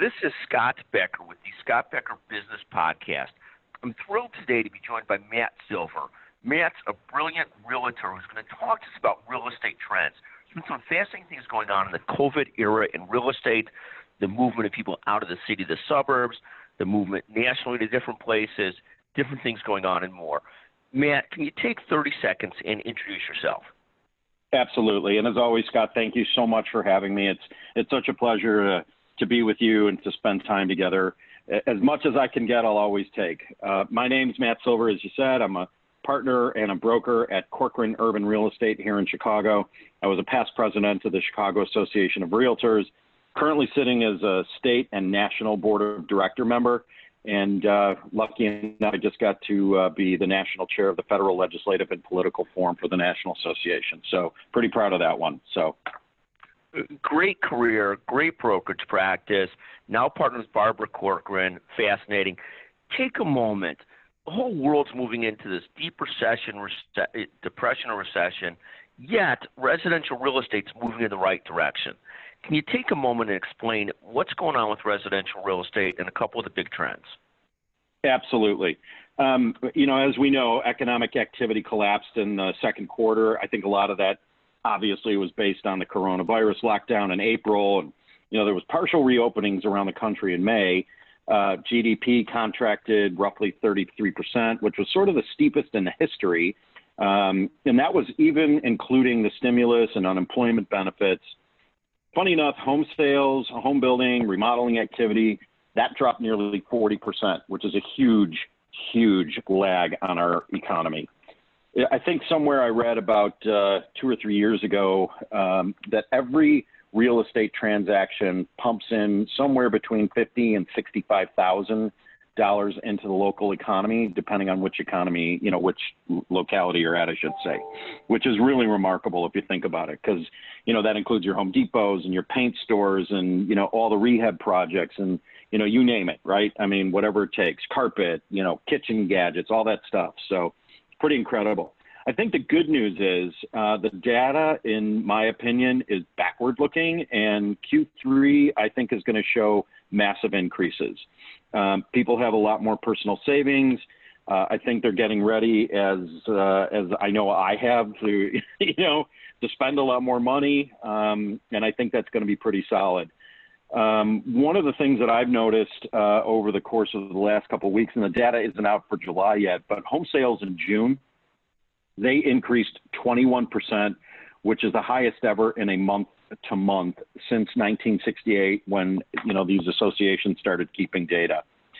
This is Scott Becker with the Scott Becker Business Podcast. I'm thrilled today to be joined by Matt Silver. Matt's a brilliant realtor who's going to talk to us about real estate trends. There's been some fascinating things going on in the COVID era in real estate, the movement of people out of the city to the suburbs, the movement nationally to different places, different things going on and more. Matt, can you take 30 seconds and introduce yourself? Absolutely. And as always, Scott, thank you so much for having me. It's such a pleasure to be with you and to spend time together. As much as I can get, I'll always take. My name's Matt Silver, as you said. I'm a partner and a broker at Corcoran Urban Real Estate here in Chicago. I was a past president of the Chicago Association of Realtors, currently sitting as a state and national board of director member. And lucky enough, I just got to be the national chair of the Federal Legislative and Political Forum for the National Association. So pretty proud of that one. So, great career, great brokerage practice. Now partner with Barbara Corcoran. Fascinating. Take a moment. The whole world's moving into this deep recession, depression or recession, yet residential real estate's moving in the right direction. Can you take a moment and explain what's going on with residential real estate and a couple of the big trends? Absolutely. As we know, economic activity collapsed in the second quarter. I think a lot of that obviously was based on the coronavirus lockdown in April. And, there was partial reopenings around the country in May. GDP contracted roughly 33%, which was sort of the steepest in the history. And that was even including the stimulus and unemployment benefits. Funny enough, home sales, home building, remodeling activity, that dropped nearly 40%, which is a huge, huge lag on our economy. I think somewhere I read about 2 or 3 years ago that every real estate transaction pumps in somewhere between $50,000 and $65,000 into the local economy, depending on which economy, which locality you're at, I should say, which is really remarkable if you think about it, because, that includes your Home Depots and your paint stores and, all the rehab projects and, you name it, right? I mean, whatever it takes, carpet, kitchen gadgets, all that stuff. So it's pretty incredible. I think the good news is the data, in my opinion, is backward looking, and Q3, I think, is going to show massive increases. People have a lot more personal savings. I think they're getting ready, as I know I have, to to spend a lot more money, and I think that's going to be pretty solid. One of the things that I've noticed over the course of the last couple of weeks, and the data isn't out for July yet, but home sales in June, they increased 21%, which is the highest ever in a month to month since 1968, when these associations started keeping data.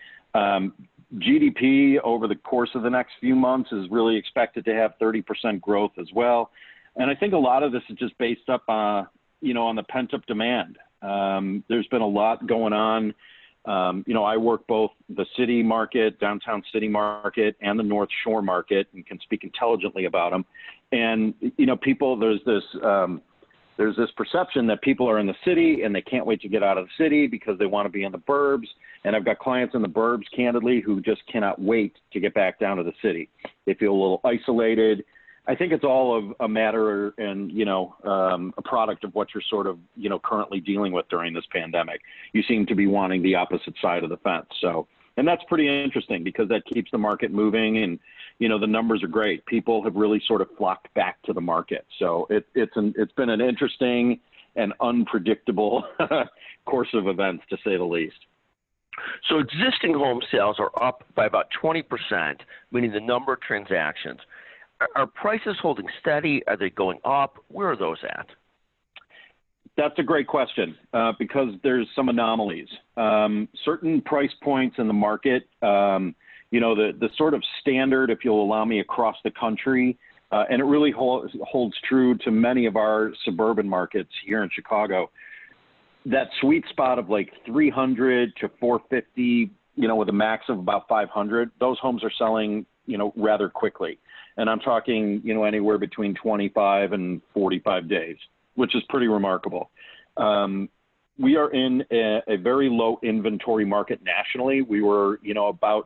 GDP over the course of the next few months is really expected to have 30% growth as well, and I think a lot of this is just based up on the pent-up demand. There's been a lot going on. I work both the city market, downtown city market, and the North Shore market, and can speak intelligently about them. And people, there's this perception that people are in the city and they can't wait to get out of the city because they want to be in the burbs. And I've got clients in the burbs, candidly, who just cannot wait to get back down to the city. They feel a little isolated. I think it's all of a matter and, a product of what you're sort of, currently dealing with during this pandemic. You seem to be wanting the opposite side of the fence. So, and that's pretty interesting because that keeps the market moving, and, the numbers are great. People have really sort of flocked back to the market. So it's been an interesting and unpredictable course of events, to say the least. So existing home sales are up by about 20%, meaning the number of transactions. Are prices holding steady? Are they going up? Where are those at? That's a great question because there's some anomalies. Certain price points in the market, the sort of standard, if you'll allow me, across the country, and it really holds true to many of our suburban markets here in Chicago. That sweet spot of like 300 to 450, with a max of about 500, those homes are selling, rather quickly. And I'm talking, anywhere between 25 and 45 days, which is pretty remarkable. We are in a very low inventory market nationally. We were, about,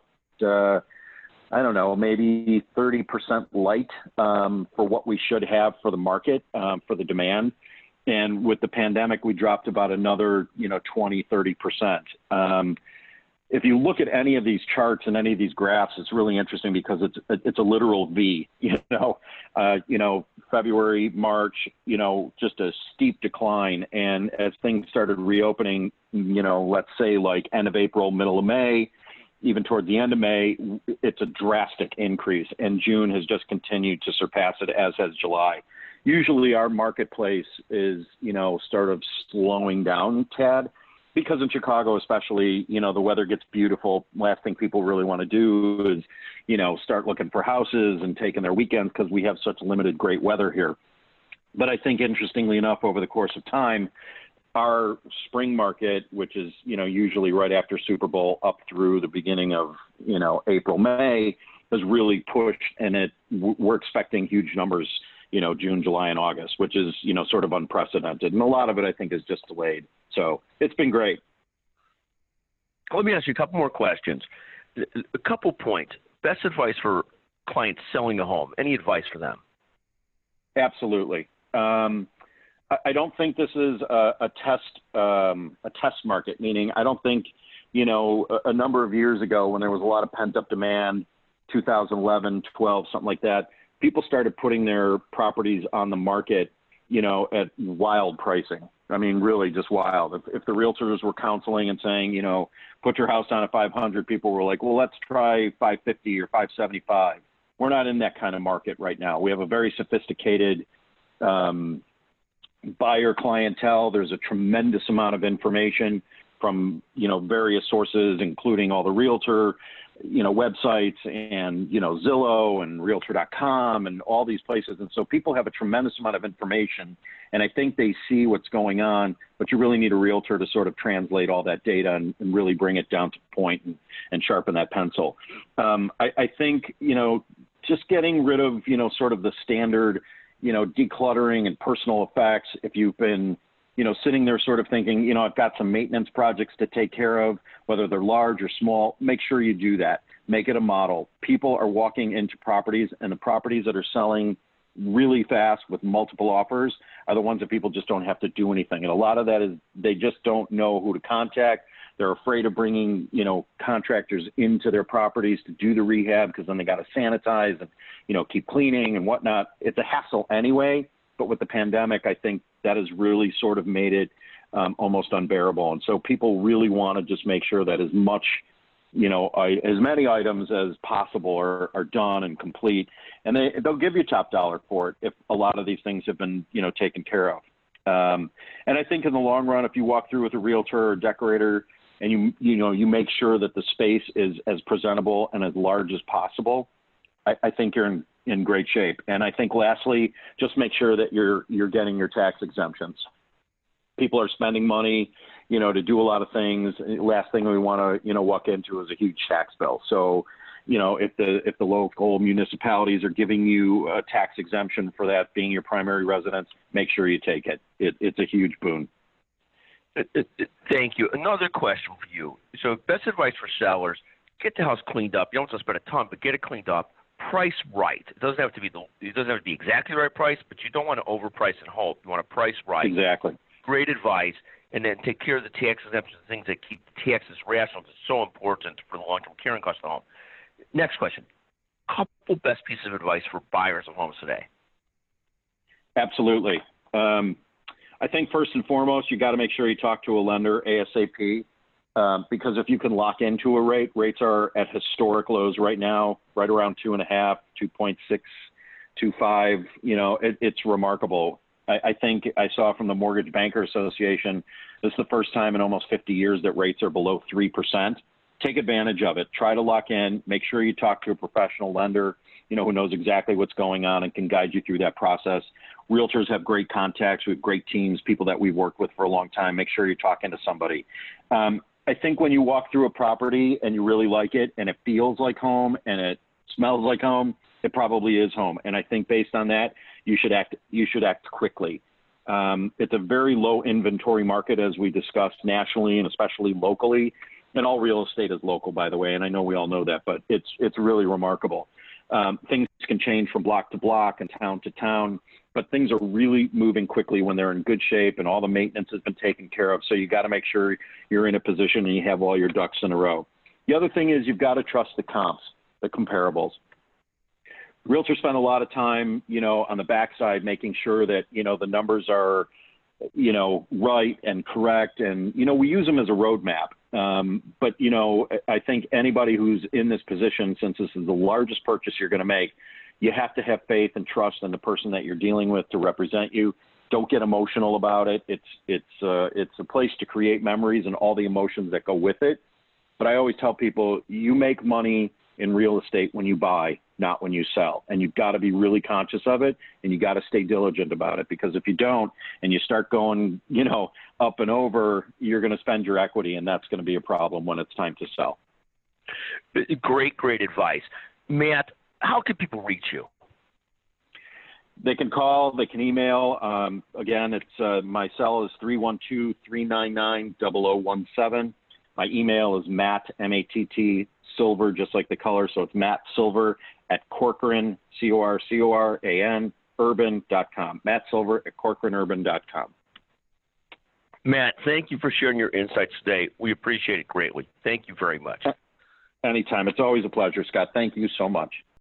maybe 30% light for what we should have for the market, for the demand. And with the pandemic, we dropped about another, 20, 30%. If you look at any of these charts and any of these graphs, it's really interesting because it's a literal V, February, March, just a steep decline. And as things started reopening, let's say like end of April, middle of May, even toward the end of May, it's a drastic increase. And June has just continued to surpass it, as has July. Usually our marketplace is, sort of slowing down, Tad, because in Chicago especially, the weather gets beautiful. Last thing people really want to do is, start looking for houses and taking their weekends because we have such limited great weather here. But I think interestingly enough, over the course of time, our spring market, which is, usually right after Super Bowl up through the beginning of, April, May, has really pushed, and we're expecting huge numbers, June, July, and August, which is, sort of unprecedented. And a lot of it, I think, is just delayed. So it's been great. Let me ask you a couple more questions. A couple points. Best advice for clients selling a home. Any advice for them? Absolutely. I don't think this is a test market, meaning I don't think, a number of years ago when there was a lot of pent-up demand, 2011, 12, something like that, people started putting their properties on the market, at wild pricing. I mean, really just wild. If the realtors were counseling and saying, put your house on at 500, people were like, well, let's try 550 or 575. We're not in that kind of market right now. We have a very sophisticated buyer clientele. There's a tremendous amount of information from, various sources, including all the realtor, websites and, Zillow and realtor.com and all these places. And so people have a tremendous amount of information, and I think they see what's going on, but you really need a realtor to sort of translate all that data and really bring it down to point and sharpen that pencil. I think, just getting rid of, sort of the standard, decluttering and personal effects. If you've been, sitting there sort of thinking, I've got some maintenance projects to take care of, whether they're large or small, make sure you do that. Make it a model. People are walking into properties, and the properties that are selling really fast with multiple offers are the ones that people just don't have to do anything. And a lot of that is they just don't know who to contact. They're afraid of bringing, contractors into their properties to do the rehab because then they got to sanitize and, keep cleaning and whatnot. It's a hassle anyway. But with the pandemic, I think that has really sort of made it almost unbearable. And so people really want to just make sure that as much, as many items as possible are done and complete. And they'll give you top dollar for it if a lot of these things have been, taken care of. And I think in the long run, if you walk through with a realtor or decorator and you make sure that the space is as presentable and as large as possible, I think you're in great shape. And I think lastly, just make sure that you're getting your tax exemptions. People are spending money, to do a lot of things. Last thing we want to, walk into is a huge tax bill. So, if the local municipalities are giving you a tax exemption for that being your primary residence, make sure you take it. It's a huge boon. Thank you. Another question for you. So best advice for sellers, get the house cleaned up. You don't have to spend a ton, but get it cleaned up. Price right. It doesn't have to be exactly the right price, but you don't want to overprice and hope. You want to price right. Exactly. Great advice. And then take care of the tax exemptions, things that keep taxes rational. It's so important for the long-term carrying cost of the home. Next question. Couple best pieces of advice for buyers of homes today. Absolutely. I think first and foremost, you got to make sure you talk to a lender ASAP. Because if you can lock into a rate, rates are at historic lows right now, right around 2.5, 2.6, 2.5. It's remarkable. I think I saw from the Mortgage Banker Association, this is the first time in almost 50 years that rates are below 3%. Take advantage of it. Try to lock in. Make sure you talk to a professional lender, who knows exactly what's going on and can guide you through that process. Realtors have great contacts. We have great teams, people that we've worked with for a long time. Make sure you're talking to somebody. I think when you walk through a property and you really like it and it feels like home and it smells like home, it probably is home. And I think based on that, you should act quickly. It's a very low inventory market, as we discussed, nationally and especially locally. And all real estate is local, by the way, and I know we all know that, but it's really remarkable. Things can change from block to block and town to town, but things are really moving quickly when they're in good shape and all the maintenance has been taken care of. So you got to make sure you're in a position and you have all your ducks in a row. The other thing is you've got to trust the comps, the comparables. Realtors spend a lot of time, on the backside making sure that, the numbers are, right and correct. And, we use them as a roadmap. But, I think anybody who's in this position, since this is the largest purchase you're going to make, you have to have faith and trust in the person that you're dealing with to represent you. Don't get emotional about it. It's a place to create memories and all the emotions that go with it. But I always tell people, you make money in real estate when you buy, not when you sell. And you've got to be really conscious of it, and you got to stay diligent about it, because if you don't and you start going, up and over, you're going to spend your equity, and that's going to be a problem when it's time to sell. Great advice. Matt, how can people reach you? They can call, they can email. Again, it's my cell is 312-399-0017. My email is Matt, M-A-T-T, Silver, just like the color. So it's Matt Silver at Corcoran, C-O-R-C-O-R-A-N, urban.com. Matt Silver at CorcoranUrban.com. Matt, thank you for sharing your insights today. We appreciate it greatly. Thank you very much. Anytime. It's always a pleasure, Scott. Thank you so much.